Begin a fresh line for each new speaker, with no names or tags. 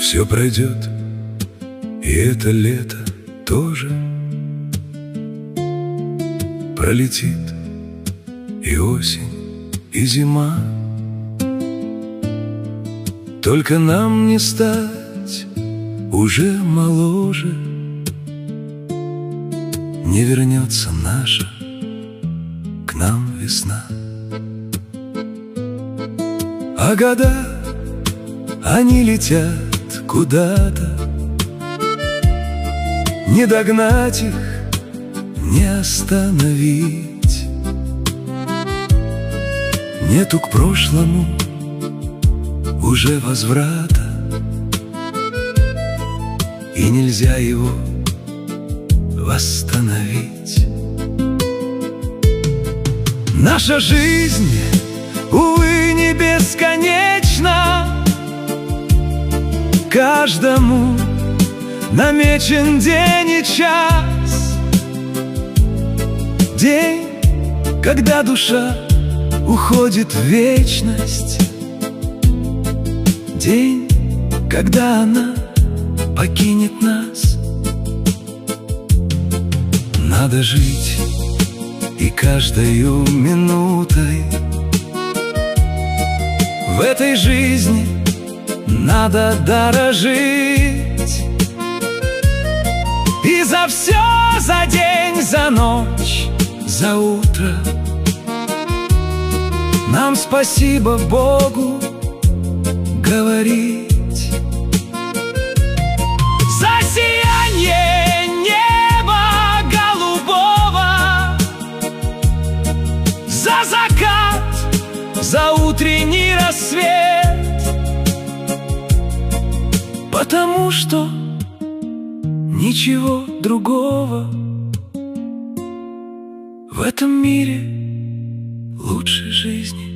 Все пройдет, и это лето тоже пролетит, и осень, и зима. Только нам не стать уже моложе, не вернется наша к нам весна. А года, они летят куда-то, не догнать их, не остановить. Нету к прошлому уже возврата, и нельзя его восстановить. Наша жизнь, увы, не бесконечна. Каждому намечен день и час, день, когда душа уходит в вечность, день, когда она покинет нас. Надо жить и каждою минутой в этой жизни надо дорожить. И за все, за день, за ночь, за утро нам спасибо Богу говорить. За сияние неба голубого, за закат, за утренний рассвет, потому что ничего другого в этом мире лучше жизни